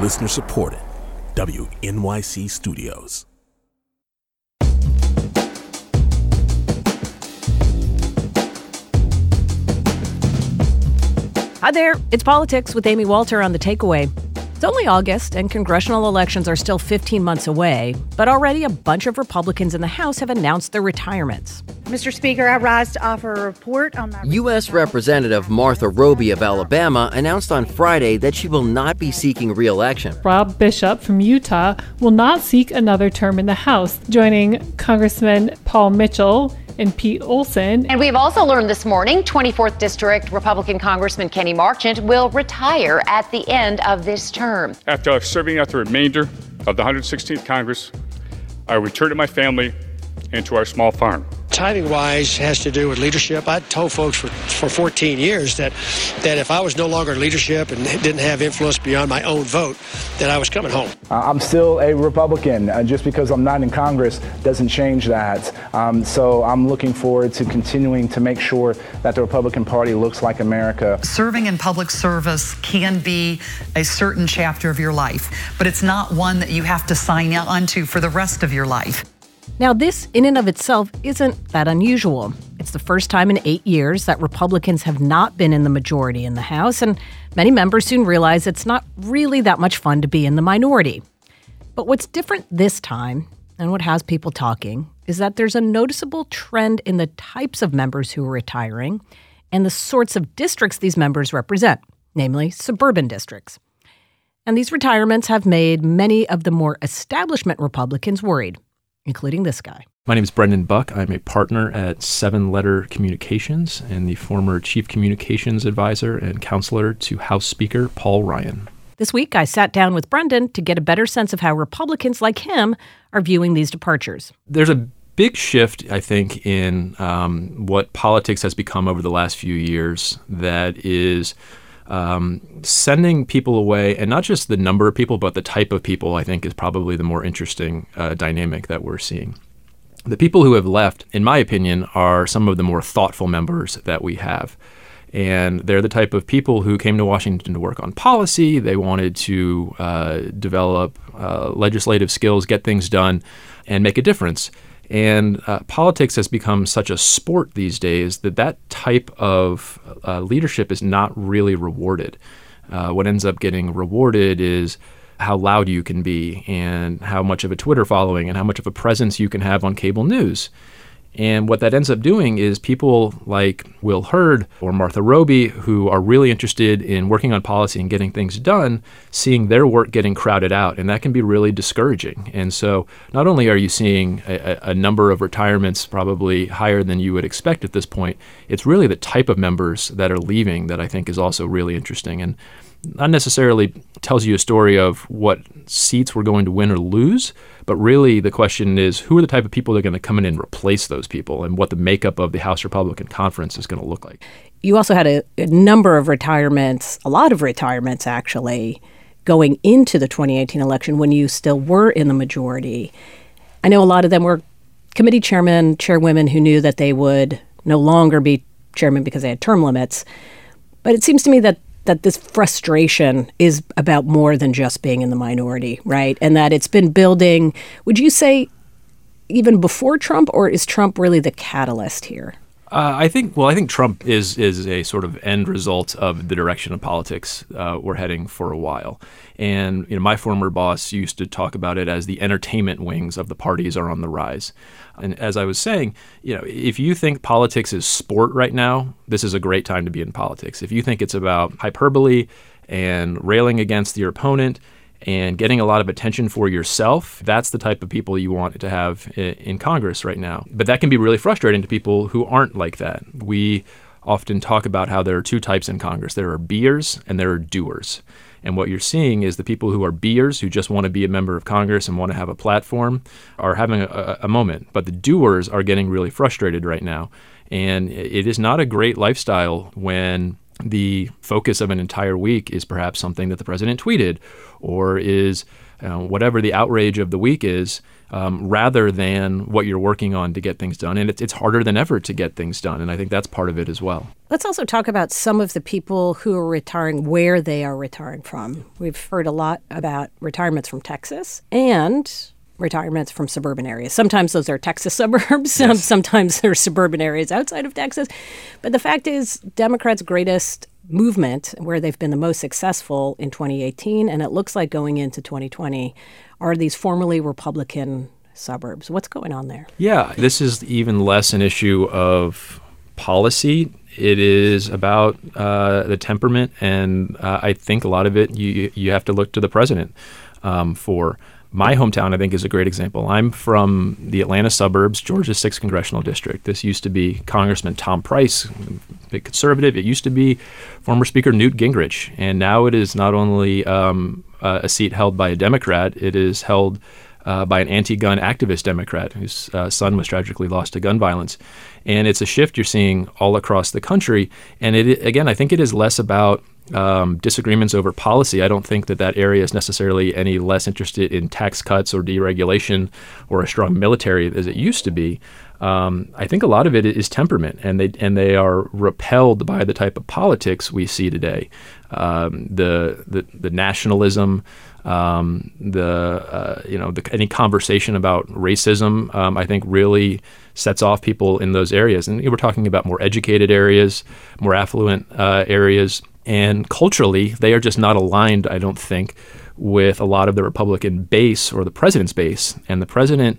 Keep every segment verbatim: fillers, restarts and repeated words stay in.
Listener supported. W N Y C Studios. Hi there, it's Politics with Amy Walter on The Takeaway. It's only August, and congressional elections are still fifteen months away, but already a bunch of Republicans in the House have announced their retirements. Mister Speaker, I rise to offer a report on my... U S. Representative Martha Roby of Alabama announced on Friday that she will not be seeking re-election. Rob Bishop from Utah will not seek another term in the House, joining Congressman Paul Mitchell and Pete Olson. And we've also learned this morning, twenty-fourth District Republican Congressman Kenny Marchant will retire at the end of this term. After serving out the remainder of the one hundred sixteenth Congress, I return to my family and to our small farm. Timing-wise has to do with leadership. I told folks for, for fourteen years that, that if I was no longer in leadership and didn't have influence beyond my own vote, that I was coming home. Uh, I'm still a Republican. Uh, just because I'm not in Congress doesn't change that. Um, so I'm looking forward to continuing to make sure that the Republican Party looks like America. Serving in public service can be a certain chapter of your life, but it's not one that you have to sign on to for the rest of your life. Now, this in and of itself isn't that unusual. It's the first time in eight years that Republicans have not been in the majority in the House, and many members soon realize it's not really that much fun to be in the minority. But what's different this time, and what has people talking, is that there's a noticeable trend in the types of members who are retiring and the sorts of districts these members represent, namely suburban districts. And these retirements have made many of the more establishment Republicans worried, including this guy. My name is Brendan Buck. I'm a partner at Seven Letter Communications and the former Chief Communications Advisor and Counselor to House Speaker Paul Ryan. This week, I sat down with Brendan to get a better sense of how Republicans like him are viewing these departures. There's a big shift, I think, in um, what politics has become over the last few years that is Um, sending people away, and not just the number of people, but the type of people, I think, is probably the more interesting uh, dynamic that we're seeing. The people who have left, in my opinion, are some of the more thoughtful members that we have. And they're the type of people who came to Washington to work on policy. They wanted to uh, develop uh, legislative skills, get things done, and make a difference. And uh, politics has become such a sport these days that that type of uh, leadership is not really rewarded. Uh, what ends up getting rewarded is how loud you can be and how much of a Twitter following and how much of a presence you can have on cable news. And what that ends up doing is people like Will Hurd or Martha Roby, who are really interested in working on policy and getting things done, seeing their work getting crowded out. And that can be really discouraging. And so not only are you seeing a, a number of retirements probably higher than you would expect at this point, it's really the type of members that are leaving that I think is also really interesting. And not necessarily tells you a story of what seats we're going to win or lose, but really the question is who are the type of people that are going to come in and replace those people and what the makeup of the House Republican Conference is going to look like. You also had a, a number of retirements, a lot of retirements actually, going into the twenty eighteen election when you still were in the majority. I know a lot of them were committee chairmen, chairwomen who knew that they would no longer be chairman because they had term limits. But it seems to me that that this frustration is about more than just being in the minority, right? And that it's been building, would you say, even before Trump, or is Trump really the catalyst here? Uh, I think, well, I think Trump is is a sort of end result of the direction of politics uh, we're heading for a while. And, you know, my former boss used to talk about it as the entertainment wings of the parties are on the rise. And as I was saying, you know, if you think politics is sport right now, this is a great time to be in politics. If you think it's about hyperbole and railing against your opponent and getting a lot of attention for yourself, that's the type of people you want to have in Congress right now. But that can be really frustrating to people who aren't like that. We often talk about how there are two types in Congress. There are beers and there are doers. And what you're seeing is the people who are beers, who just want to be a member of Congress and want to have a platform, are having a, a moment. But the doers are getting really frustrated right now. And it is not a great lifestyle when the focus of an entire week is perhaps something that the president tweeted or is uh, whatever the outrage of the week is, um, rather than what you're working on to get things done. And it's, it's harder than ever to get things done. And I think that's part of it as well. Let's also talk about some of the people who are retiring, where they are retiring from. We've heard a lot about retirements from Texas and retirements from suburban areas. Sometimes those are Texas suburbs. Yes. Sometimes they're suburban areas outside of Texas. But the fact is, Democrats' greatest movement, where they've been the most successful in twenty eighteen, and it looks like going into twenty twenty, are these formerly Republican suburbs. What's going on there? Yeah, this is even less an issue of policy. It is about uh, the temperament, and uh, I think a lot of it you you have to look to the president um, for. My hometown, I think, is a great example. I'm from the Atlanta suburbs, Georgia's sixth congressional district. This used to be Congressman Tom Price, big conservative. It used to be former Speaker Newt Gingrich. And now it is not only um, uh, a seat held by a Democrat, it is held uh, by an anti-gun activist Democrat whose uh, son was tragically lost to gun violence. And it's a shift you're seeing all across the country. And it, again, I think it is less about Um, disagreements over policy. I don't think that that area is necessarily any less interested in tax cuts or deregulation or a strong military as it used to be. Um, I think a lot of it is temperament, and they and they are repelled by the type of politics we see today. Um, the, the the nationalism, um, the uh, you know the, any conversation about racism, um, I think really sets off people in those areas. And we're talking about more educated areas, more affluent uh, areas. And culturally, they are just not aligned, I don't think, with a lot of the Republican base or the president's base. And the president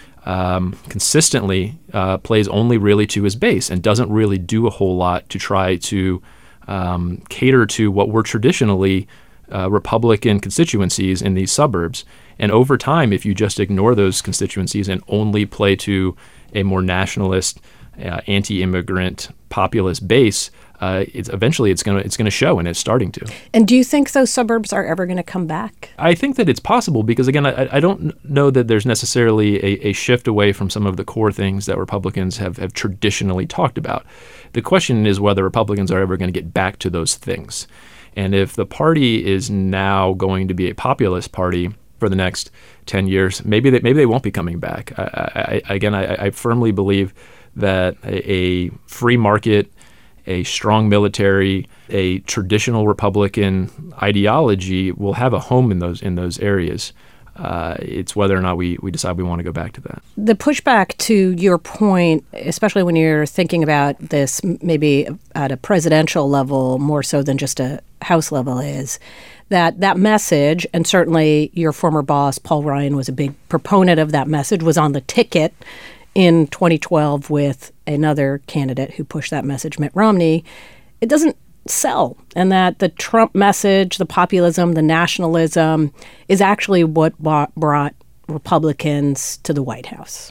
um, consistently uh, plays only really to his base and doesn't really do a whole lot to try to um, cater to what were traditionally uh, Republican constituencies in these suburbs. And over time, if you just ignore those constituencies and only play to a more nationalist, uh, anti-immigrant, populist base, Uh, it's eventually it's going to it's going to show, and it's starting to. And do you think those suburbs are ever going to come back? I think that it's possible because, again, I, I don't know that there's necessarily a, a shift away from some of the core things that Republicans have, have traditionally talked about. The question is whether Republicans are ever going to get back to those things. And if the party is now going to be a populist party for the next ten years, maybe they, maybe they won't be coming back. I, I, again, I, I firmly believe that a, a free market, a strong military, a traditional Republican ideology will have a home in those in those areas. Uh, it's whether or not we, we decide we want to go back to that. The pushback to your point, especially when you're thinking about this maybe at a presidential level more so than just a House level, is that that message, and certainly your former boss, Paul Ryan, was a big proponent of that message, was on the ticket in twenty twelve with another candidate who pushed that message, Mitt Romney. It doesn't sell. And that the Trump message, the populism, the nationalism is actually what brought Republicans to the White House.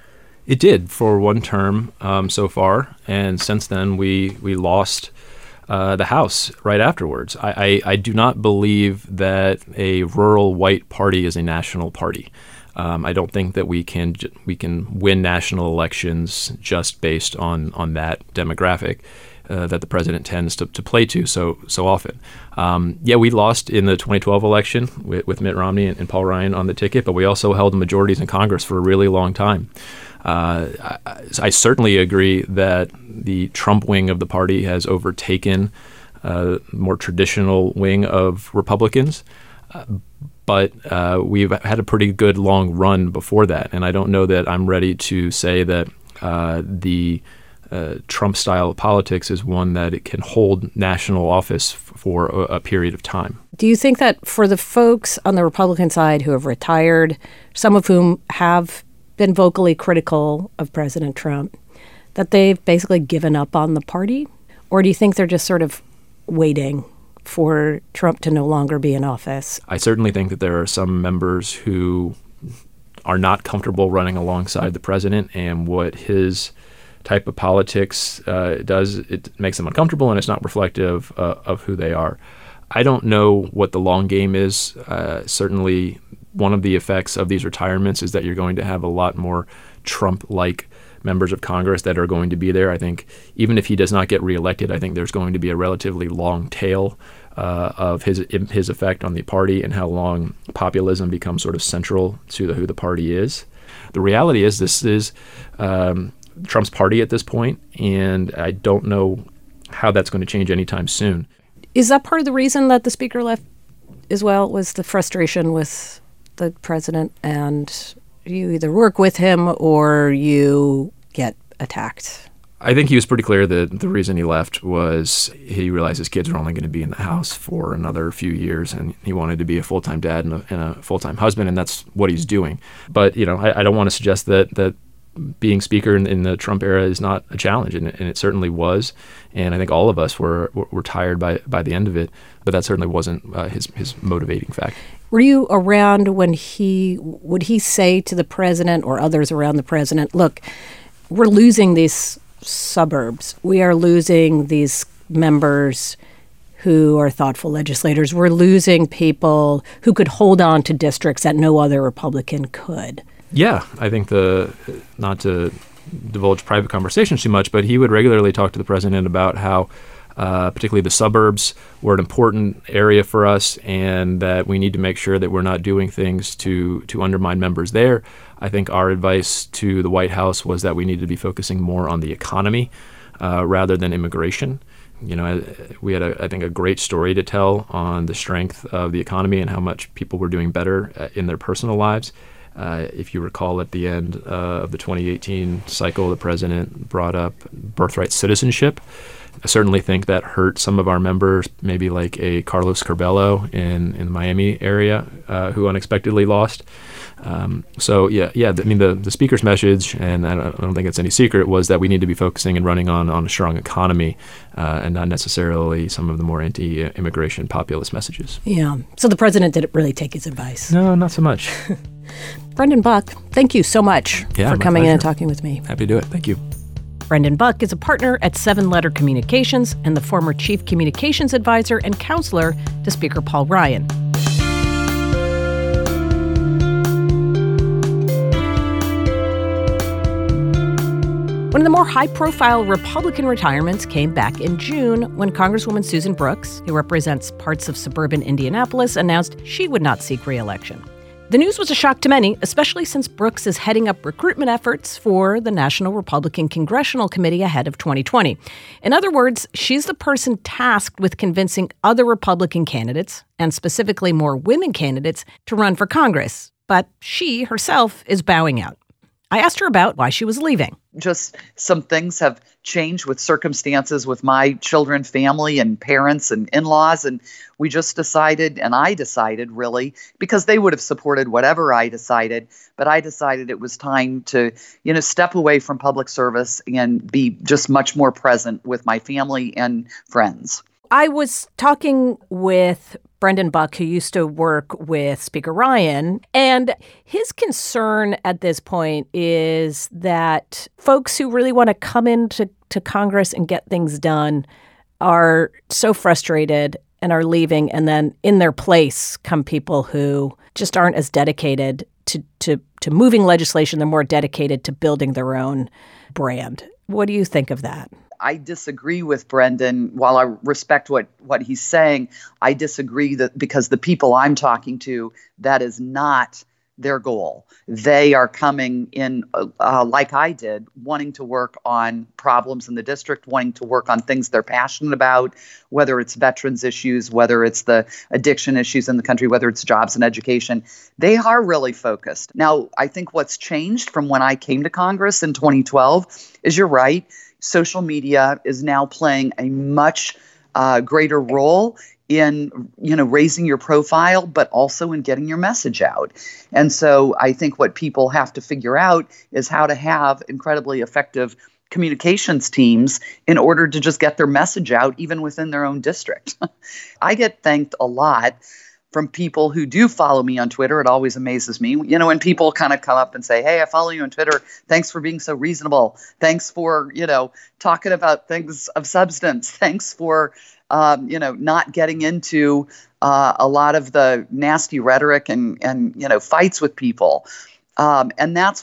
It did for one term um, so far. And since then, we, we lost uh, the House right afterwards. I, I, I do not believe that a rural white party is a national party. Um, I don't think that we can we can win national elections just based on on that demographic uh, that the president tends to, to play to so so often. Um, yeah, we lost in the twenty twelve election with, with Mitt Romney and, and Paul Ryan on the ticket, but we also held majorities in Congress for a really long time. Uh, I, I certainly agree that the Trump wing of the party has overtaken uh, more traditional wing of Republicans. Uh, But uh, we've had a pretty good long run before that. And I don't know that I'm ready to say that uh, the uh, Trump style of politics is one that it can hold national office f- for a, a period of time. Do you think that for the folks on the Republican side who have retired, some of whom have been vocally critical of President Trump, that they've basically given up on the party? Or do you think they're just sort of waiting for Trump to no longer be in office? I certainly think that there are some members who are not comfortable running alongside the president, and what his type of politics uh, does, it makes them uncomfortable, and it's not reflective uh, of who they are. I don't know what the long game is. Uh, certainly one of the effects of these retirements is that you're going to have a lot more Trump-like members of Congress that are going to be there. I think even if he does not get reelected, I think there's going to be a relatively long tail uh, of his his effect on the party and how long populism becomes sort of central to the, who the party is. The reality is this is um, Trump's party at this point, and I don't know how that's going to change anytime soon. Is that part of the reason that the speaker left as well, was the frustration with the president, and you either work with him or you get attacked? I think he was pretty clear that the reason he left was he realized his kids were only going to be in the house for another few years, and he wanted to be a full-time dad and a, and a full-time husband, and that's what he's doing. But, you know, I, I don't want to suggest that that being speaker in, in the Trump era is not a challenge, and, and it certainly was. And I think all of us were were, were tired by by the end of it, but that certainly wasn't uh, his his motivating factor. Were you around when he would he say to the president or others around the president, look, we're losing these suburbs. We are losing these members who are thoughtful legislators. We're losing people who could hold on to districts that no other Republican could. Yeah, I think the, not to divulge private conversations too much, but he would regularly talk to the president about how uh, particularly the suburbs were an important area for us, and that we need to make sure that we're not doing things to to undermine members there. I think our advice to the White House was that we needed to be focusing more on the economy uh, rather than immigration. You know, we had, a, I think, a great story to tell on the strength of the economy and how much people were doing better in their personal lives. Uh, if you recall, at the end uh, of the twenty eighteen cycle, the president brought up birthright citizenship. I certainly think that hurt some of our members, maybe like a Carlos Curbelo in, in the Miami area, uh, who unexpectedly lost. Um, so, yeah, yeah. I mean, the, the speaker's message, and I don't, I don't think it's any secret, was that we need to be focusing and running on, on a strong economy uh, and not necessarily some of the more anti-immigration populist messages. Yeah. So the president didn't really take his advice. No, not so much. Brendan Buck, thank you so much yeah, for coming pleasure. in and talking with me. Happy to do it. Thank you. Brendan Buck is a partner at Seven Letter Communications and the former chief communications advisor and counselor to Speaker Paul Ryan. One of the more high-profile Republican retirements came back in June when Congresswoman Susan Brooks, who represents parts of suburban Indianapolis, announced she would not seek re-election. The news was a shock to many, especially since Brooks is heading up recruitment efforts for the National Republican Congressional Committee ahead of twenty twenty. In other words, she's the person tasked with convincing other Republican candidates, and specifically more women candidates, to run for Congress. But she herself is bowing out. I asked her about why she was leaving. Just some things have changed with circumstances with my children, family, and parents and in-laws. And we just decided, and I decided really, because they would have supported whatever I decided, but I decided it was time to, you know, step away from public service and be just much more present with my family and friends. I was talking with Brendan Buck, who used to work with Speaker Ryan, and his concern at this point is that folks who really want to come into to Congress and get things done are so frustrated and are leaving, and then in their place come people who just aren't as dedicated to, to, to moving legislation. They're more dedicated to building their own brand. What do you think of that? I disagree with Brendan. While I respect what, what he's saying, I disagree that because the people I'm talking to, that is not their goal. They are coming in, uh, like I did, wanting to work on problems in the district, wanting to work on things they're passionate about, whether it's veterans issues, whether it's the addiction issues in the country, whether it's jobs and education. They are really focused. Now, I think what's changed from when I came to Congress in twenty twelve is, you're right, social media is now playing a much uh, greater role in, you know, raising your profile, but also in getting your message out. And so I think what people have to figure out is how to have incredibly effective communications teams in order to just get their message out, even within their own district. I get thanked a lot from people who do follow me on Twitter. It always amazes me. You know, when people kind of come up and say, hey, I follow you on Twitter. Thanks for being so reasonable. Thanks for, you know, talking about things of substance. Thanks for, um, you know, not getting into uh, a lot of the nasty rhetoric and, and, you know, fights with people. Um, and that's what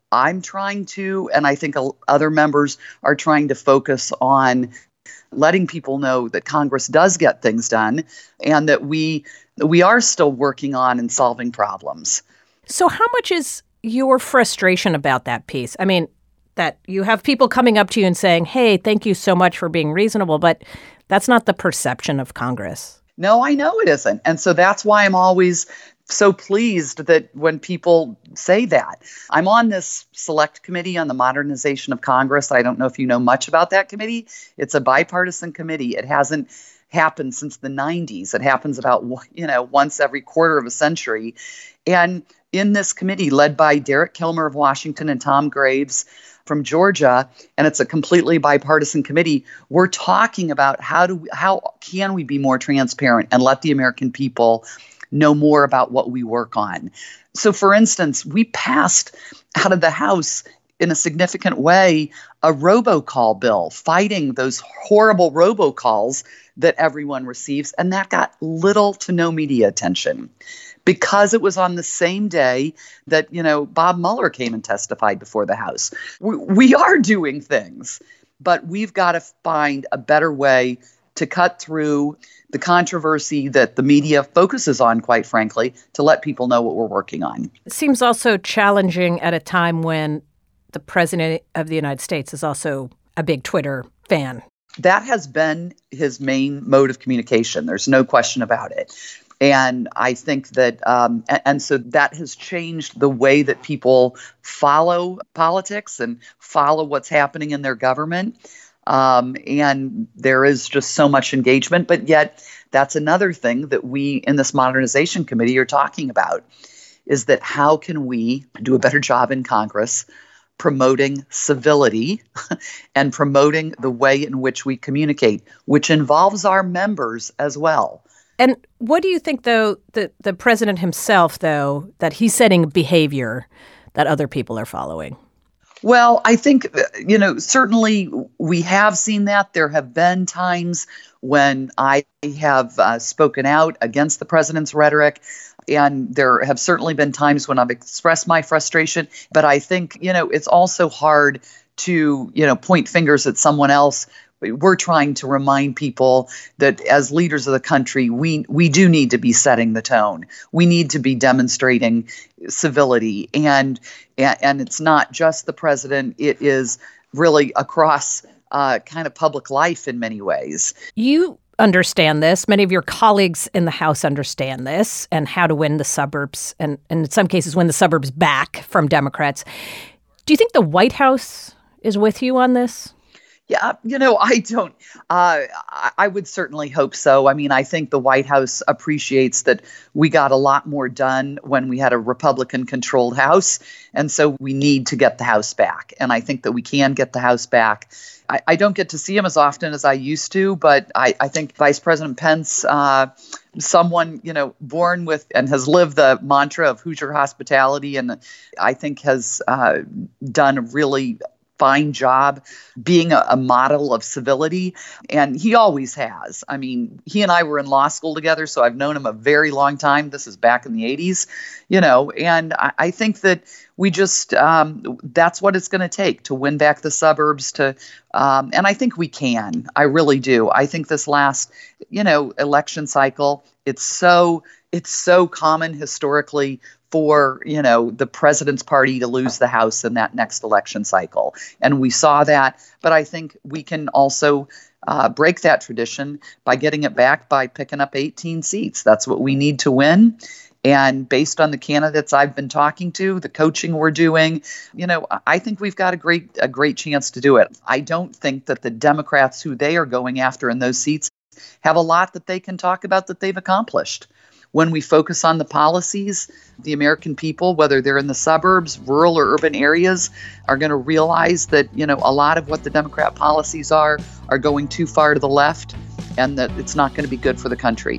I'm trying to, and I think other members are trying to focus on letting people know that Congress does get things done and that we we are still working on and solving problems. So how much is your frustration about that piece? I mean, that you have people coming up to you and saying, hey, thank you so much for being reasonable, but that's not the perception of Congress. No, I know it isn't. And so that's why I'm always so pleased that when people say that. I'm on this select committee on the modernization of Congress. I don't know if you know much about that committee. It's a bipartisan committee. It hasn't happened since the nineties. It happens about, you know, once every quarter of a century. And in this committee, led by Derek Kilmer of Washington and Tom Graves from Georgia, and it's a completely bipartisan committee, we're talking about how do we, how can we be more transparent and let the American people know more about what we work on. So, for instance, we passed out of the House in a significant way a robocall bill fighting those horrible robocalls that everyone receives, and that got little to no media attention because it was on the same day that, you know, Bob Mueller came and testified before the House. We, we are doing things, but we've got to find a better way to cut through the controversy that the media focuses on, quite frankly, to let people know what we're working on. It seems also challenging at a time when the President of the United States is also a big Twitter fan. That has been his main mode of communication. There's no question about it. And I think that, um, and, and so that has changed the way that people follow politics and follow what's happening in their government. Um, and there is just so much engagement, but yet that's another thing that we in this modernization committee are talking about, is that how can we do a better job in Congress promoting civility and promoting the way in which we communicate, which involves our members as well. And what do you think, though, the, the president himself, though, that he's setting behavior that other people are following? Well, I think, you know, certainly we have seen that. There have been times when I have uh, spoken out against the president's rhetoric, and there have certainly been times when I've expressed my frustration. But I think, you know, it's also hard to, you know, point fingers at someone else. We're trying to remind people that as leaders of the country, we we do need to be setting the tone. We need to be demonstrating civility. And and, and it's not just the president. It is really across uh, kind of public life in many ways. You understand this. Many of your colleagues in the House understand this and how to win the suburbs and, and in some cases win the suburbs back from Democrats. Do you think the White House is with you on this? Yeah, you know, I don't, uh, I would certainly hope so. I mean, I think the White House appreciates that we got a lot more done when we had a Republican-controlled House. And so we need to get the House back. And I think that we can get the House back. I, I don't get to see him as often as I used to, but I, I think Vice President Pence, uh, someone, you know, born with and has lived the mantra of Hoosier hospitality, and I think has uh, done a really fine job being a, a model of civility. And he always has. I mean, he and I were in law school together, so I've known him a very long time. This is back in the eighties, you know, and I, I think that we just, um, that's what it's going to take to win back the suburbs to, um, and I think we can. I really do. I think this last, you know, election cycle, it's so, it's so common historically for, you know, the president's party to lose the House in that next election cycle. And we saw that. But I think we can also uh, break that tradition by getting it back by picking up eighteen seats. That's what we need to win. And based on the candidates I've been talking to, the coaching we're doing, you know, I think we've got a great a great chance to do it. I don't think that the Democrats who they are going after in those seats have a lot that they can talk about that they've accomplished. When we focus on the policies, the American people, whether they're in the suburbs, rural or urban areas, are going to realize that, you know, a lot of what the Democrat policies are are going too far to the left, and that it's not going to be good for the country.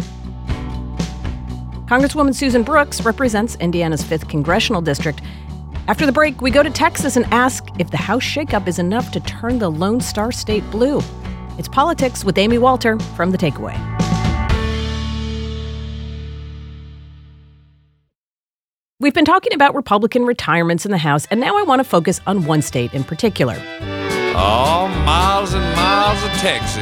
Congresswoman Susan Brooks represents Indiana's fifth congressional district. After the break, we go to Texas and ask if the House shakeup is enough to turn the Lone Star State blue. It's Politics with Amy Walter from The Takeaway. We've been talking about Republican retirements in the House, and now I want to focus on one state in particular. Oh, miles and miles of Texas.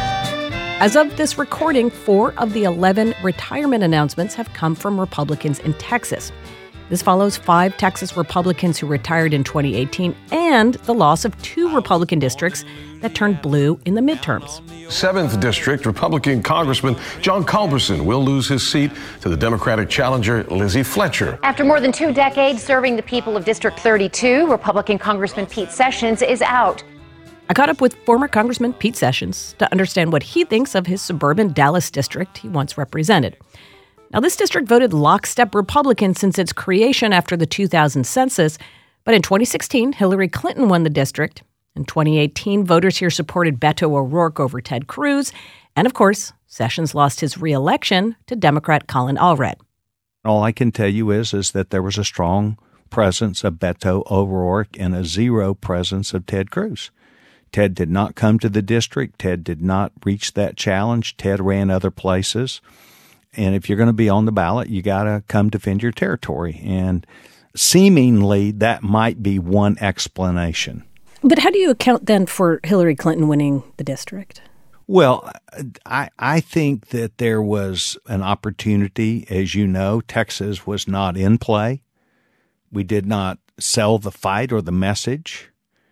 As of this recording, four of the eleven retirement announcements have come from Republicans in Texas. This follows five Texas Republicans who retired in twenty eighteen and the loss of two Republican districts that turned blue in the midterms. seventh District Republican Congressman John Culberson will lose his seat to the Democratic challenger Lizzie Fletcher. After more than two decades serving the people of District thirty-two, Republican Congressman Pete Sessions is out. I caught up with former Congressman Pete Sessions to understand what he thinks of his suburban Dallas district he once represented. Now, this district voted lockstep Republican since its creation after the two thousand census, but in twenty sixteen, Hillary Clinton won the district. In twenty eighteen, voters here supported Beto O'Rourke over Ted Cruz, and of course, Sessions lost his re-election to Democrat Colin Allred. All I can tell you is, is that there was a strong presence of Beto O'Rourke and a zero presence of Ted Cruz. Ted did not come to the district. Ted did not reach that challenge. Ted ran other places. And if you're going to be on the ballot, you got to come defend your territory. And seemingly that might be one explanation. But how do you account then for Hillary Clinton winning the district? Well, I, I think that there was an opportunity. As you know, Texas was not in play. We did not sell the fight or the message.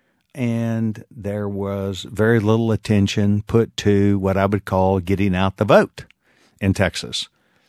And there was very little attention put to what I would call getting out the vote in Texas.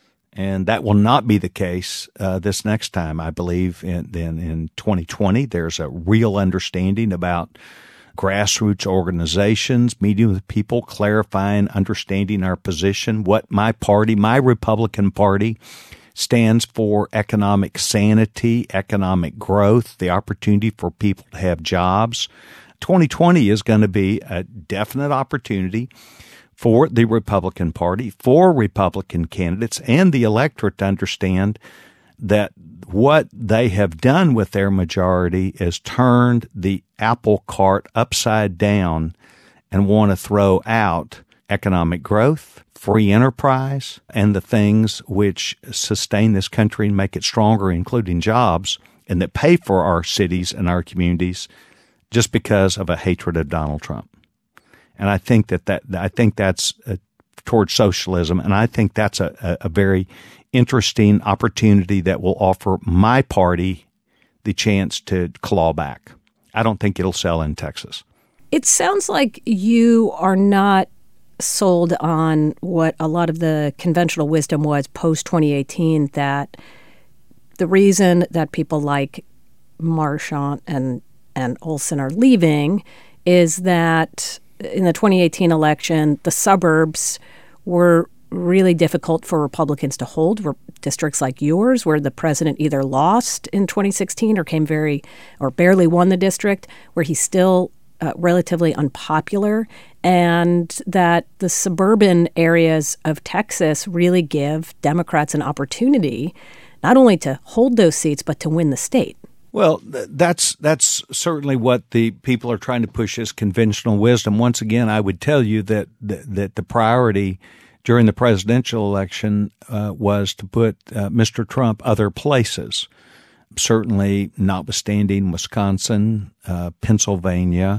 And that will not be the case uh, this next time. I believe in, in, in twenty twenty, there's a real understanding about grassroots organizations, meeting with people, clarifying, understanding our position, what my party, my Republican Party, stands for: economic sanity, economic growth, the opportunity for people to have jobs. twenty twenty is going to be a definite opportunity for the Republican Party, for Republican candidates, and the electorate to understand that what they have done with their majority is turned the apple cart upside down and want to throw out economic growth, free enterprise, and the things which sustain this country and make it stronger, including jobs, and that pay for our cities and our communities just because of a hatred of Donald Trump. And I think that, that I think that's uh, towards socialism, and I think that's a, a, a very interesting opportunity that will offer my party the chance to claw back. I don't think it'll sell in Texas. It sounds like you are not sold on what a lot of the conventional wisdom was post twenty eighteen, that the reason that people like Marchant and, and Olson are leaving is that in the twenty eighteen election, the suburbs were really difficult for Republicans to hold. Were districts like yours, where the president either lost in twenty sixteen or came very or barely won the district, where he's still uh, relatively unpopular, and that the suburban areas of Texas really give Democrats an opportunity not only to hold those seats, but to win the state. Well, that's that's certainly what the people are trying to push as conventional wisdom. Once again, I would tell you that that the priority during the presidential election uh, was to put uh, Mister Trump other places, certainly notwithstanding Wisconsin, uh, Pennsylvania,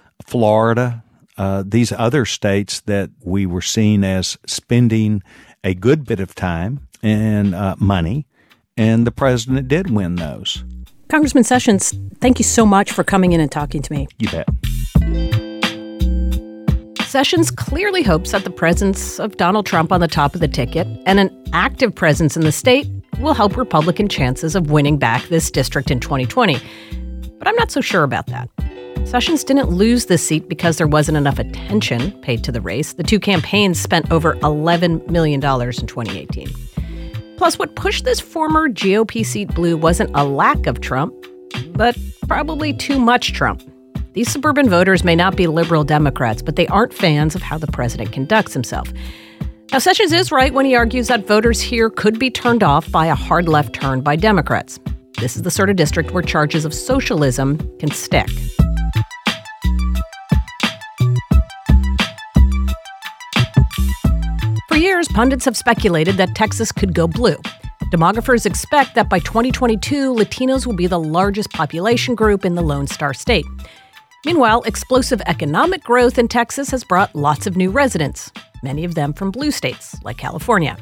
Florida, uh, these other states that we were seen as spending a good bit of time and uh, money, and the president did win those. Congressman Sessions, thank you so much for coming in and talking to me. You bet. Sessions clearly hopes that the presence of Donald Trump on the top of the ticket and an active presence in the state will help Republican chances of winning back this district in twenty twenty. But I'm not so sure about that. Sessions didn't lose the seat because there wasn't enough attention paid to the race. The two campaigns spent over eleven million dollars in twenty eighteen. Plus, what pushed this former G O P seat blue wasn't a lack of Trump, but probably too much Trump. These suburban voters may not be liberal Democrats, but they aren't fans of how the president conducts himself. Now, Sessions is right when he argues that voters here could be turned off by a hard left turn by Democrats. This is the sort of district where charges of socialism can stick. For years, pundits have speculated that Texas could go blue. Demographers expect that by twenty twenty-two, Latinos will be the largest population group in the Lone Star State. Meanwhile, explosive economic growth in Texas has brought lots of new residents, many of them from blue states like California.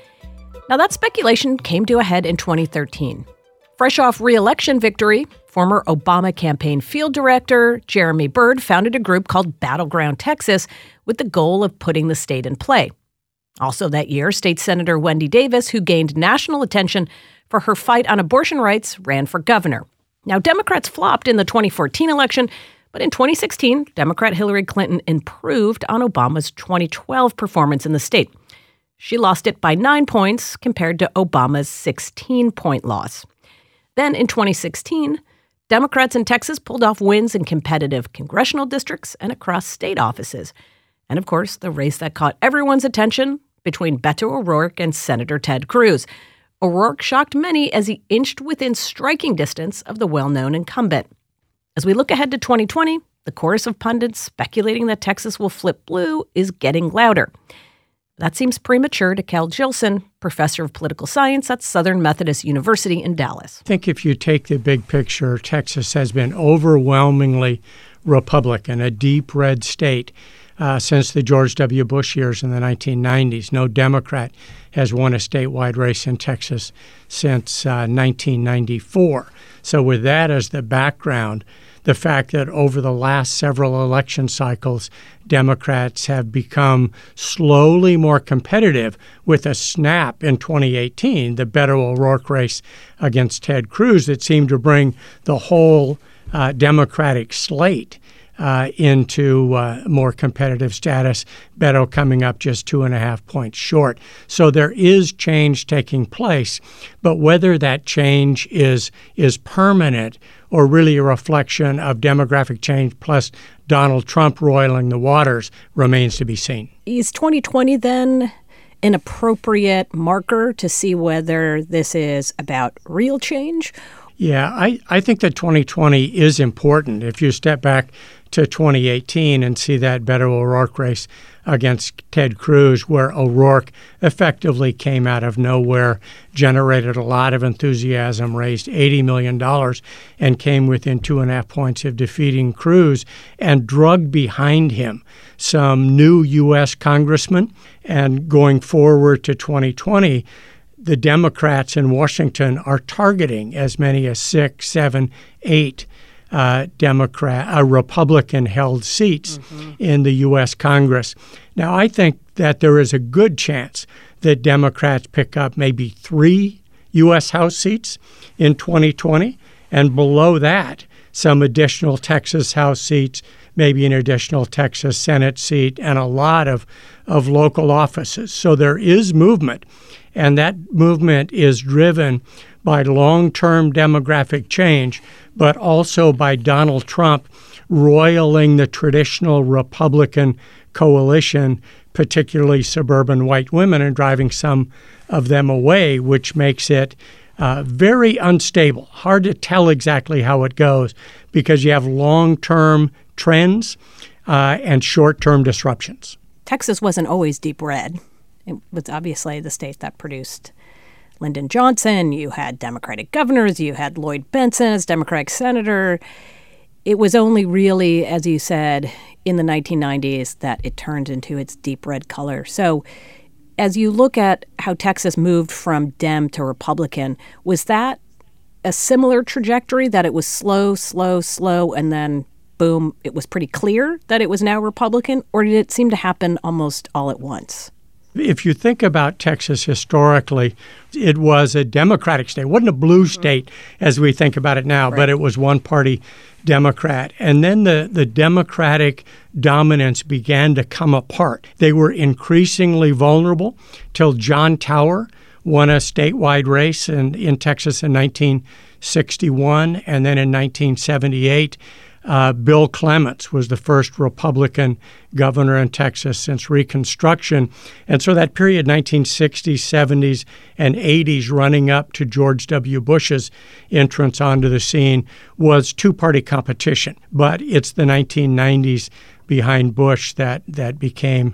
Now, that speculation came to a head in twenty thirteen. Fresh off re-election victory, former Obama campaign field director Jeremy Byrd founded a group called Battleground Texas with the goal of putting the state in play. Also that year, State Senator Wendy Davis, who gained national attention for her fight on abortion rights, ran for governor. Now, Democrats flopped in the twenty fourteen election, but in twenty sixteen, Democrat Hillary Clinton improved on Obama's twenty twelve performance in the state. She lost it by nine points compared to Obama's sixteen-point loss. Then in twenty sixteen, Democrats in Texas pulled off wins in competitive congressional districts and across state offices. And of course, the race that caught everyone's attention between Beto O'Rourke and Senator Ted Cruz. O'Rourke shocked many as he inched within striking distance of the well-known incumbent. As we look ahead to twenty twenty, the chorus of pundits speculating that Texas will flip blue is getting louder. That seems premature to Kel Jilson, professor of political science at Southern Methodist University in Dallas. I think if you take the big picture, Texas has been overwhelmingly Republican, a deep red state. Uh, since the George W. Bush years in the nineteen nineties. No Democrat has won a statewide race in Texas since uh, nineteen ninety-four. So with that as the background, the fact that over the last several election cycles, Democrats have become slowly more competitive with a snap in twenty eighteen, the Beto O'Rourke race against Ted Cruz that seemed to bring the whole uh, Democratic slate Uh, into uh, more competitive status, Beto coming up just two and a half points short. So there is change taking place, but whether that change is is permanent or really a reflection of demographic change plus Donald Trump roiling the waters remains to be seen. Is twenty twenty then an appropriate marker to see whether this is about real change? Yeah, I, I think that twenty twenty is important. If you step back to twenty eighteen and see that Beto O'Rourke race against Ted Cruz, where O'Rourke effectively came out of nowhere, generated a lot of enthusiasm, raised eighty million dollars, and came within two and a half points of defeating Cruz, and drugged behind him some new U S congressmen. And going forward to twenty twenty, the Democrats in Washington are targeting as many as six, seven, eight uh, Democrat, uh, Republican-held seats mm-hmm. in the U S Congress. Now, I think that there is a good chance that Democrats pick up maybe three U S House seats in twenty twenty, and below that, some additional Texas House seats, maybe an additional Texas Senate seat, and a lot of, of local offices. So there is movement. And that movement is driven by long-term demographic change, but also by Donald Trump roiling the traditional Republican coalition, particularly suburban white women, and driving some of them away, which makes it uh, very unstable. Hard to tell exactly how it goes because you have long-term trends uh, and short-term disruptions. Texas wasn't always deep red. It was obviously the state that produced Lyndon Johnson. You had Democratic governors. You had Lloyd Bentsen as Democratic senator. It was only really, as you said, in the nineteen nineties that it turned into its deep red color. So as you look at how Texas moved from Dem to Republican, was that a similar trajectory, that it was slow, slow, slow, and then boom, it was pretty clear that it was now Republican? Or did it seem to happen almost all at once? If you think about Texas historically, it was a Democratic state. It wasn't a blue state as we think about it now, right. But it was one-party Democrat. And then the, the Democratic dominance began to come apart. They were increasingly vulnerable till John Tower won a statewide race in, in Texas in nineteen sixty-one, and then in nineteen seventy-eight, Uh, Bill Clements was the first Republican governor in Texas since Reconstruction. And so that period, nineteen sixties, seventies, and eighties, running up to George W. Bush's entrance onto the scene, was two-party competition. But it's the nineteen nineties behind Bush that, that became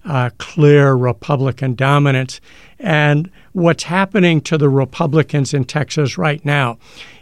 uh, clear Republican dominance. And what's happening to the Republicans in Texas right now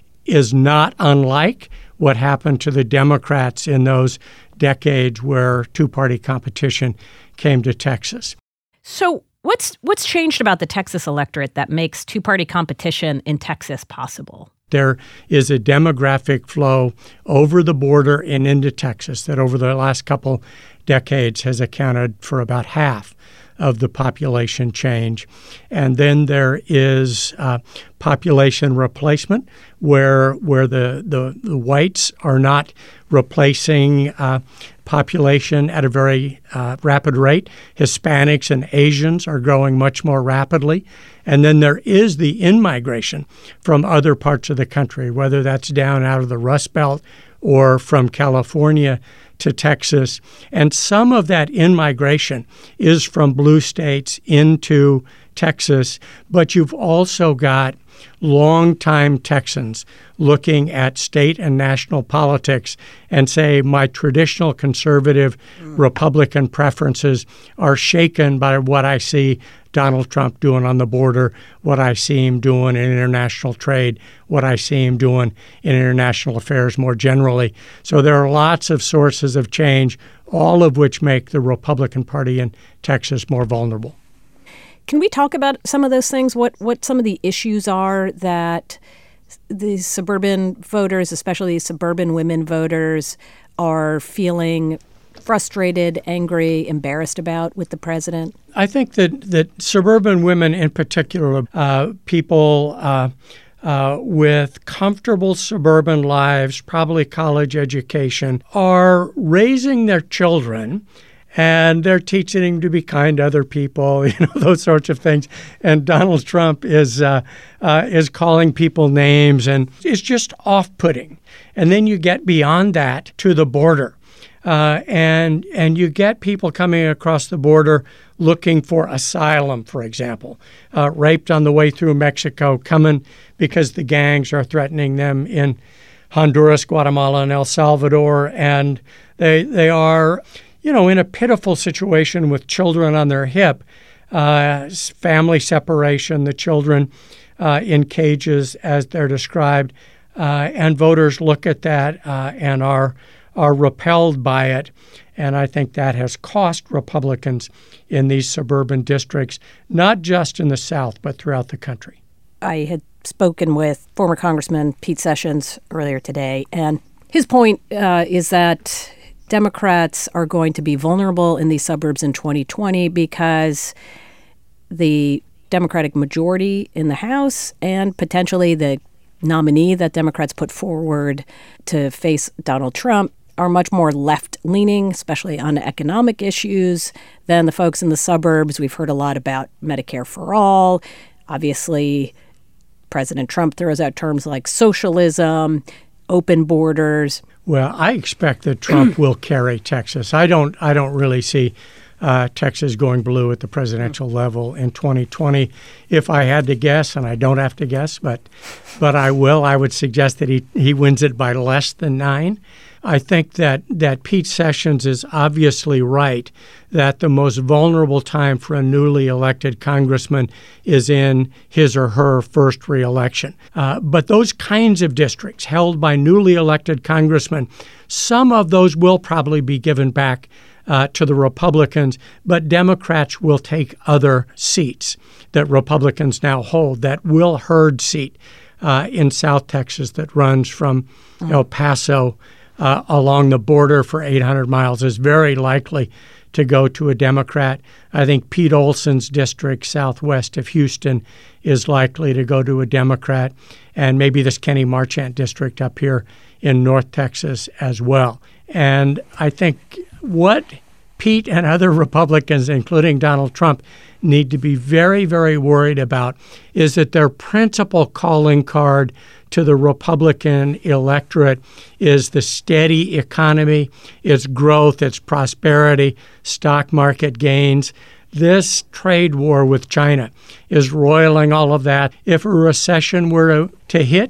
is not unlike what happened to the Democrats in those decades where two-party competition came to Texas. So what's what's changed about the Texas electorate that makes two-party competition in Texas possible? There is a demographic flow over the border and into Texas that over the last couple decades has accounted for about half of the population change. And then there is uh, population replacement, where where the, the, the whites are not replacing uh, population at a very uh, rapid rate. Hispanics and Asians are growing much more rapidly. And then there is the in-migration from other parts of the country, whether that's down out of the Rust Belt or from California to Texas. And some of that in-migration is from blue states into Texas, but you've also got longtime Texans looking at state and national politics and say, my traditional conservative Republican preferences are shaken by what I see Donald Trump doing on the border, what I see him doing in international trade, what I see him doing in international affairs more generally. So there are lots of sources of change, all of which make the Republican Party in Texas more vulnerable. Can we talk about some of those things? What what some of the issues are that these suburban voters, especially these suburban women voters, are feeling frustrated, angry, embarrassed about with the president? I think that, that suburban women in particular, uh, people uh, uh, with comfortable suburban lives, probably college education, are raising their children and they're teaching them to be kind to other people, you know, those sorts of things. And Donald Trump is uh, uh, is calling people names and is just off-putting. And then you get beyond that to the border. Uh, and and you get people coming across the border looking for asylum, for example, uh, raped on the way through Mexico, coming because the gangs are threatening them in Honduras, Guatemala, and El Salvador. And they they are, you know, in a pitiful situation with children on their hip, uh, family separation, the children uh, in cages as they're described. Uh, and voters look at that uh, and are are repelled by it. And I think that has cost Republicans in these suburban districts, not just in the South, but throughout the country. I had spoken with former Congressman Pete Sessions earlier today, and his point uh, is that Democrats are going to be vulnerable in these suburbs in twenty twenty because the Democratic majority in the House and potentially the nominee that Democrats put forward to face Donald Trump are much more left-leaning, especially on economic issues, than the folks in the suburbs. We've heard a lot about Medicare for all. Obviously, President Trump throws out terms like socialism, open borders. Well, I expect that Trump will carry Texas. I don't I don't really see uh, Texas going blue at the presidential level in twenty twenty. If I had to guess, and I don't have to guess, but but I will, I would suggest that he, he wins it by less than nine. I think that, that Pete Sessions is obviously right that the most vulnerable time for a newly elected congressman is in his or her first reelection. Uh, but those kinds of districts held by newly elected congressmen, some of those will probably be given back uh, to the Republicans, but Democrats will take other seats that Republicans now hold. That Will Hurd seat uh, in South Texas that runs from El Paso Uh, along the border for eight hundred miles is very likely to go to a Democrat. I think Pete Olson's district southwest of Houston is likely to go to a Democrat, and maybe this Kenny Marchant district up here in North Texas as well. And I think what Pete and other Republicans, including Donald Trump, need to be very, very worried about is that their principal calling card to the Republican electorate is the steady economy, its growth, its prosperity, stock market gains. This trade war with China is roiling all of that. If a recession were to hit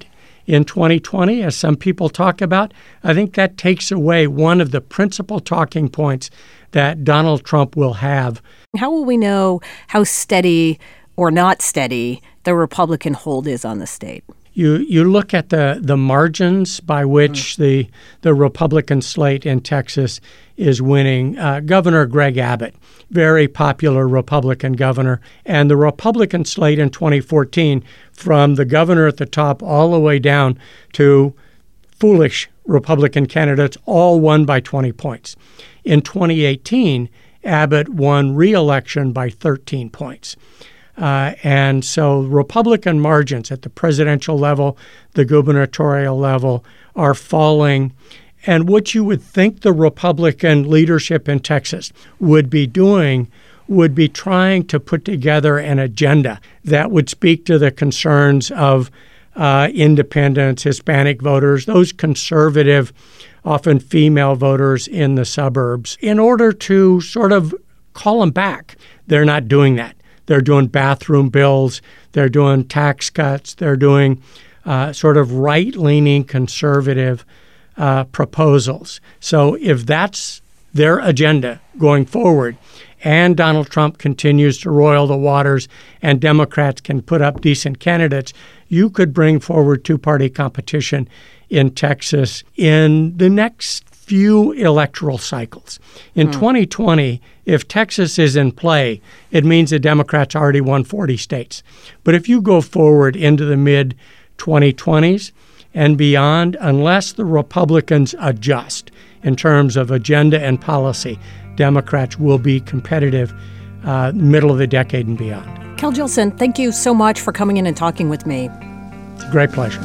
in twenty twenty, as some people talk about, I think that takes away one of the principal talking points that Donald Trump will have. How will we know how steady or not steady the Republican hold is on the state? You you look at the, the margins by which mm. the the Republican slate in Texas is winning. Uh, Governor Greg Abbott, very popular Republican governor, and the Republican slate in twenty fourteen, from the governor at the top all the way down to foolish Republican candidates, all won by twenty points. In twenty eighteen, Abbott won re-election by thirteen points. Uh, and so Republican margins at the presidential level, the gubernatorial level, are falling. And what you would think the Republican leadership in Texas would be doing would be trying to put together an agenda that would speak to the concerns of uh, independents, Hispanic voters, those conservative, often female voters in the suburbs, in order to sort of call them back. They're not doing that. They're doing bathroom bills. They're doing tax cuts. They're doing uh, sort of right-leaning conservative uh, proposals. So if that's their agenda going forward, and Donald Trump continues to roil the waters and Democrats can put up decent candidates, you could bring forward two-party competition in Texas in the next few electoral cycles. In hmm. twenty twenty, if Texas is in play, it means the Democrats already won forty states. But if you go forward into the mid twenty twenties and beyond, unless the Republicans adjust in terms of agenda and policy, Democrats will be competitive uh, middle of the decade and beyond. Cal Jillson, thank you so much for coming in and talking with me. It's a great pleasure.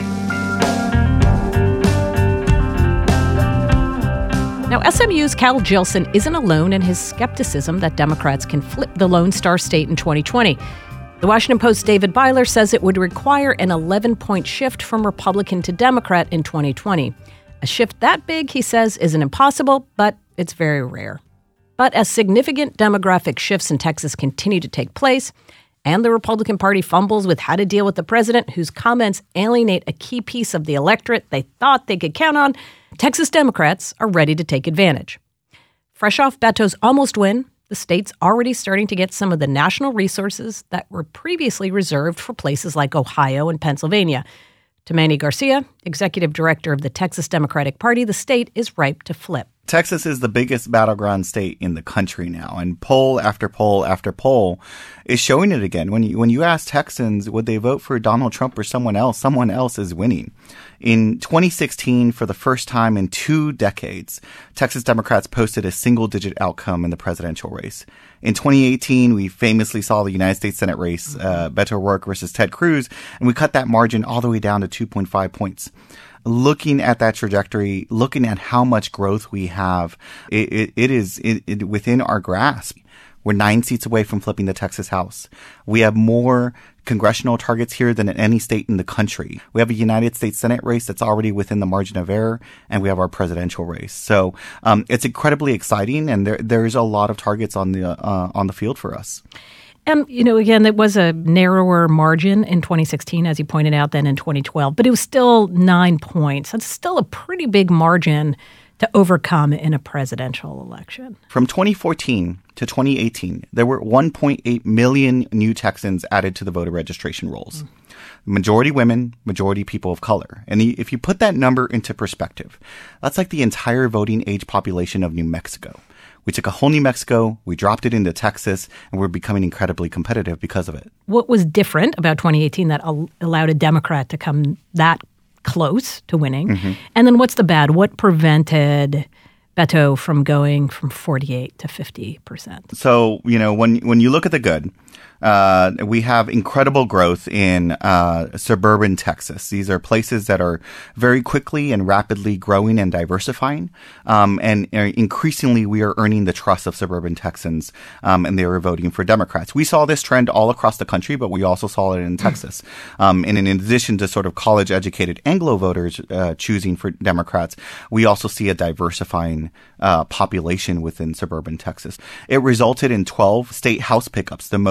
Now, S M U's Cal Jillson isn't alone in his skepticism that Democrats can flip the Lone Star State in twenty twenty. The Washington Post's David Byler says it would require an eleven-point shift from Republican to Democrat in twenty twenty. A shift that big, he says, isn't impossible, but it's very rare. But as significant demographic shifts in Texas continue to take place, and the Republican Party fumbles with how to deal with the president, whose comments alienate a key piece of the electorate they thought they could count on, Texas Democrats are ready to take advantage. Fresh off Beto's almost win, the state's already starting to get some of the national resources that were previously reserved for places like Ohio and Pennsylvania. To Manny Garcia, executive director of the Texas Democratic Party, the state is ripe to flip. Texas is the biggest battleground state in the country now, and poll after poll after poll is showing it again. When you, when you ask Texans, would they vote for Donald Trump or someone else, someone else is winning. In twenty sixteen, for the first time in two decades, Texas Democrats posted a single-digit outcome in the presidential race. In twenty eighteen, we famously saw the United States Senate race, uh, Beto O'Rourke versus Ted Cruz, and we cut that margin all the way down to two point five points. Looking at that trajectory, looking at how much growth we have, it, it, it is it, it, within our grasp. We're nine seats away from flipping the Texas House. We have more congressional targets here than in any state in the country. We have a United States Senate race that's already within the margin of error, and we have our presidential race. So um, it's incredibly exciting, and there there's a lot of targets on the uh, on the field for us. And, you know, again, it was a narrower margin in twenty sixteen, as you pointed out, than in twenty twelve. But it was still nine points. That's still a pretty big margin to overcome in a presidential election. From twenty fourteen to twenty eighteen, there were one point eight million new Texans added to the voter registration rolls. Mm. Majority women, majority people of color. And if you put that number into perspective, that's like the entire voting age population of New Mexico. We took a whole New Mexico, we dropped it into Texas, and we're becoming incredibly competitive because of it. What was different about twenty eighteen that al- allowed a Democrat to come that close to winning? Mm-hmm. And then what's the bad? What prevented Beto from going from forty-eight to fifty percent? So, you know, when when you look at the good, uh, we have incredible growth in uh, suburban Texas. These are places that are very quickly and rapidly growing and diversifying. Um, and increasingly, we are earning the trust of suburban Texans, um, and they are voting for Democrats. We saw this trend all across the country, but we also saw it in Texas. Um, and in addition to sort of college-educated Anglo voters uh, choosing for Democrats, we also see a diversifying uh, population within suburban Texas. It resulted in twelve state House pickups, the most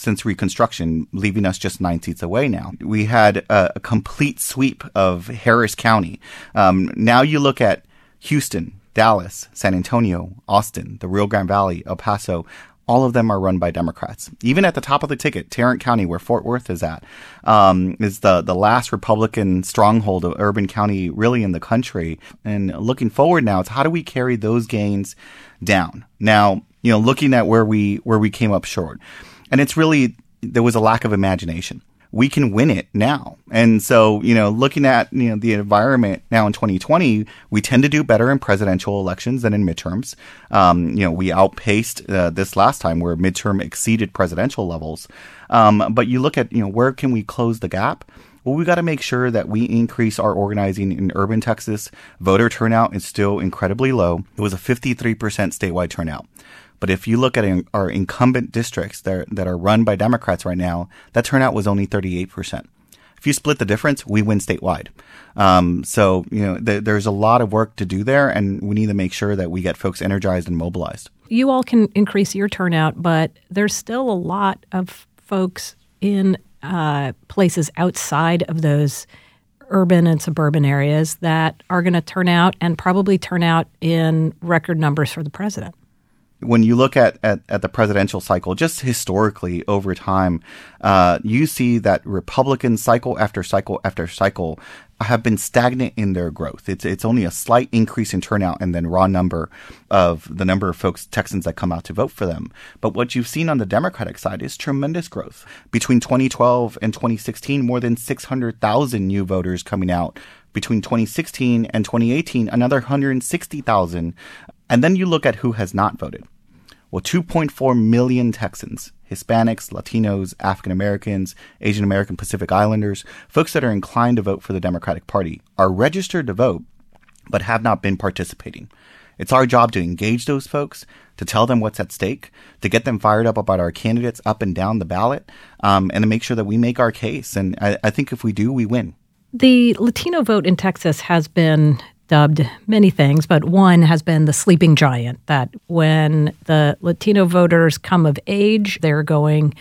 since Reconstruction, leaving us just nine seats away now. We had a, a complete sweep of Harris County. Um, now you look at Houston, Dallas, San Antonio, Austin, the Rio Grande Valley, El Paso. All of them are run by Democrats. Even at the top of the ticket, Tarrant County, where Fort Worth is at, um, is the, the last Republican stronghold of urban county really in the country. And looking forward now, it's how do we carry those gains down? Now, you know, looking at where we where we came up short. And it's really, there was a lack of imagination. We can win it now. And so, you know, looking at, you know, the environment now in twenty twenty, we tend to do better in presidential elections than in midterms. Um, you know, we outpaced uh, this last time where midterm exceeded presidential levels. Um, but you look at, you know, where can we close the gap? Well, we got to make sure that we increase our organizing in urban Texas. Voter turnout is still incredibly low. It was a fifty-three percent statewide turnout. But if you look at our incumbent districts that, that are run by Democrats right now, that turnout was only thirty-eight percent. If you split the difference, we win statewide. Um, so, you know, th- there's a lot of work to do there, and we need to make sure that we get folks energized and mobilized. You all can increase your turnout, but there's still a lot of folks in uh, places outside of those urban and suburban areas that are going to turn out and probably turn out in record numbers for the president. When you look at, at, at the presidential cycle, just historically over time, uh, you see that Republicans cycle after cycle after cycle have been stagnant in their growth. It's it's only a slight increase in turnout and then raw number of the number of folks, Texans, that come out to vote for them. But what you've seen on the Democratic side is tremendous growth. Between twenty twelve and twenty sixteen, more than six hundred thousand new voters coming out. Between twenty sixteen and twenty eighteen, another one hundred sixty thousand. And then you look at who has not voted. Well, two point four million Texans, Hispanics, Latinos, African Americans, Asian American, Pacific Islanders, folks that are inclined to vote for the Democratic Party, are registered to vote, but have not been participating. It's our job to engage those folks, to tell them what's at stake, to get them fired up about our candidates up and down the ballot, um, and to make sure that we make our case. And I, I think if we do, we win. The Latino vote in Texas has been dubbed many things, but one has been the sleeping giant, that when the Latino voters come of age, they're going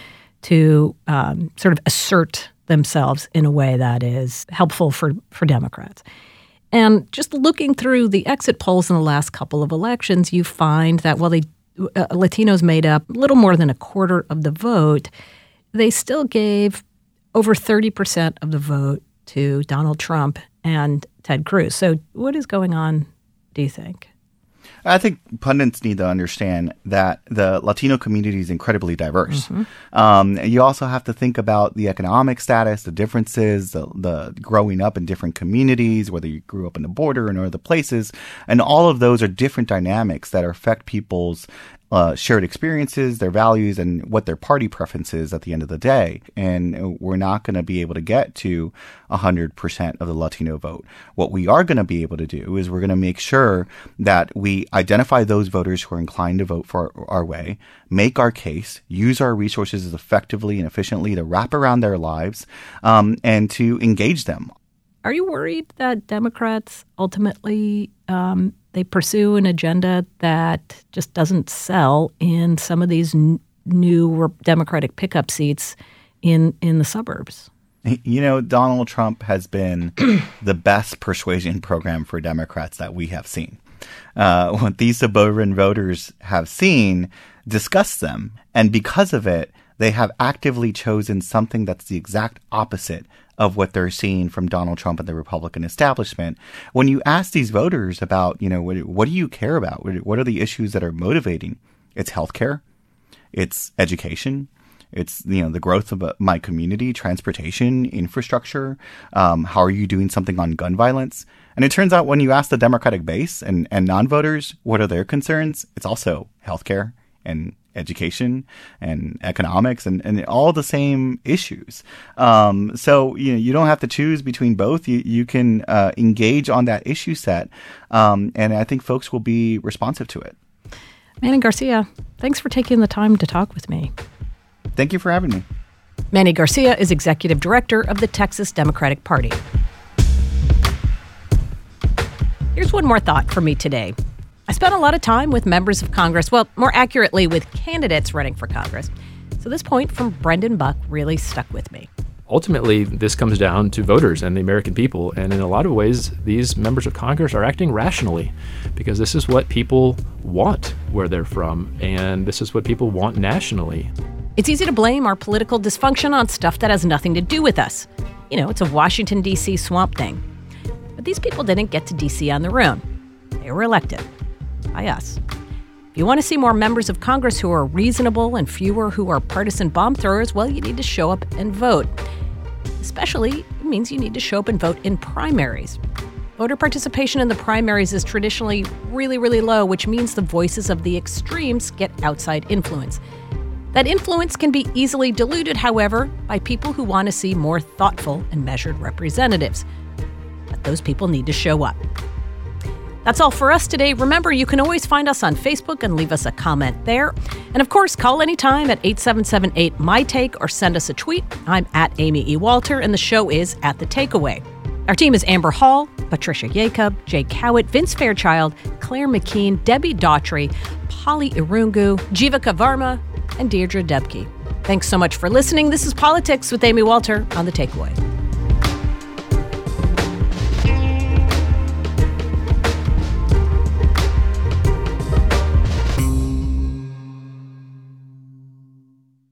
to um, sort of assert themselves in a way that is helpful for, for Democrats. And just looking through the exit polls in the last couple of elections, you find that while they uh, Latinos made up a little more than a quarter of the vote, they still gave over thirty percent of the vote to Donald Trump and Ted Cruz. So what is going on, do you think? I think pundits need to understand that the Latino community is incredibly diverse. Mm-hmm. Um, you also have to think about the economic status, the differences, the, the growing up in different communities, whether you grew up in the border or in other places. And all of those are different dynamics that affect people's Uh, shared experiences, their values, and what their party preference is at the end of the day. And we're not going to be able to get to one hundred percent of the Latino vote. What we are going to be able to do is we're going to make sure that we identify those voters who are inclined to vote for our, our way, make our case, use our resources as effectively and efficiently to wrap around their lives, um, and to engage them. Are you worried that Democrats ultimately um, they pursue an agenda that just doesn't sell in some of these n- new Democratic pickup seats in, in the suburbs? You know, Donald Trump has been the best persuasion program for Democrats that we have seen. Uh, what these suburban voters have seen disgusts them. And because of it, they have actively chosen something that's the exact opposite of what they're seeing from Donald Trump and the Republican establishment. When you ask these voters about, you know, what, what do you care about? What are the issues that are motivating? It's healthcare. It's education. It's, you know, the growth of my community, transportation, infrastructure. Um, how are you doing something on gun violence? And it turns out when you ask the Democratic base and, and non-voters, what are their concerns? It's also healthcare and education and economics and, and all the same issues. Um, so, you know, you don't have to choose between both. You, you can uh, engage on that issue set. Um, and I think folks will be responsive to it. Manny Garcia, thanks for taking the time to talk with me. Thank you for having me. Manny Garcia is executive director of the Texas Democratic Party. Here's one more thought for me today. I spent a lot of time with members of Congress, well, more accurately, with candidates running for Congress. So this point from Brendan Buck really stuck with me. Ultimately, this comes down to voters and the American people. And in a lot of ways, these members of Congress are acting rationally because this is what people want where they're from. And this is what people want nationally. It's easy to blame our political dysfunction on stuff that has nothing to do with us. You know, it's a Washington, D C swamp thing. But these people didn't get to D C on their own. They were elected by us. If you want to see more members of Congress who are reasonable and fewer who are partisan bomb throwers, well, you need to show up and vote. Especially, it means you need to show up and vote in primaries. Voter participation in the primaries is traditionally really, really low, which means the voices of the extremes get outside influence. That influence can be easily diluted, however, by people who want to see more thoughtful and measured representatives. But those people need to show up. That's all for us today. Remember, you can always find us on Facebook and leave us a comment there. And of course, call anytime at eight seven seven eight, M Y Take or send us a tweet. I'm at Amy E. Walter, and the show is At The Takeaway. Our team is Amber Hall, Patricia Jacob, Jake Howitt, Vince Fairchild, Claire McKean, Debbie Daughtry, Polly Irungu, Jivika Varma, and Deirdre Debke. Thanks so much for listening. This is Politics with Amy Walter on The Takeaway.